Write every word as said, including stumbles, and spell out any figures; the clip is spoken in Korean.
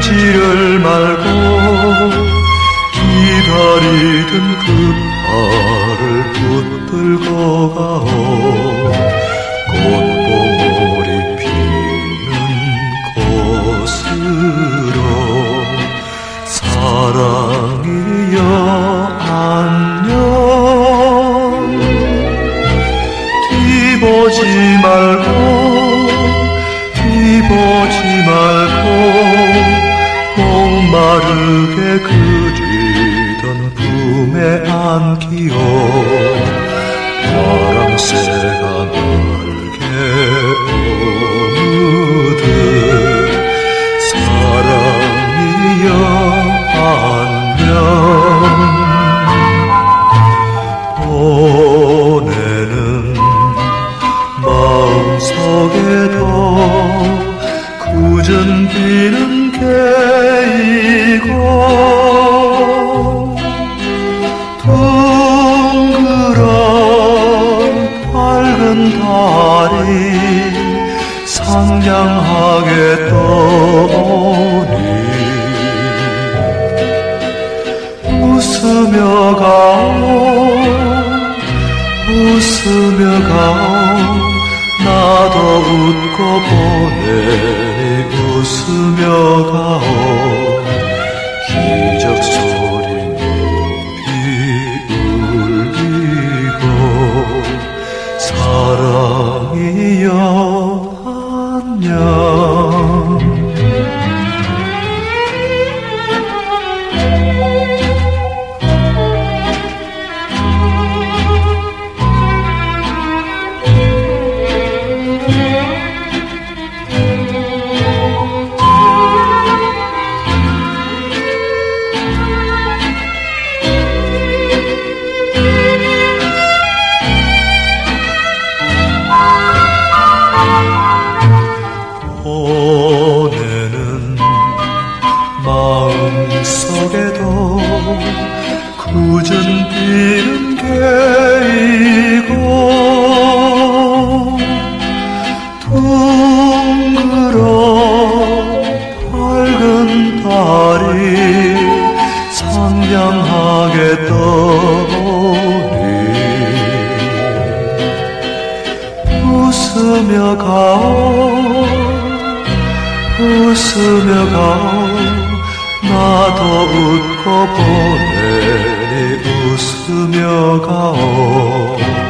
울지를 말고 기다리던 그 발을 붙들고 가오. 꽃봉오리 피는 곳으로 사랑이여 안녕. 뒤보지 말고 뒤보지 말고 목마르게 그리던 품에 안기요. 바람새가 날개 오무듯 사랑이여 안녕. 보내는 마음속에도 굳은 비는 개이고 둥그런 밝은 달이 상냥하게 떠오니 웃으며 가오 웃으며 가오. 나도 웃고 보내니 웃으며 가오. 기적 소리 높이 울리고 사랑이여 안녕. 보내는 마음속에도 굳은 비는 개이고 둥그런 밝은 달이 상냥하게 떠오니 웃으며 가오 웃으며 가오. 나도 웃고 보내니 웃으며 가오.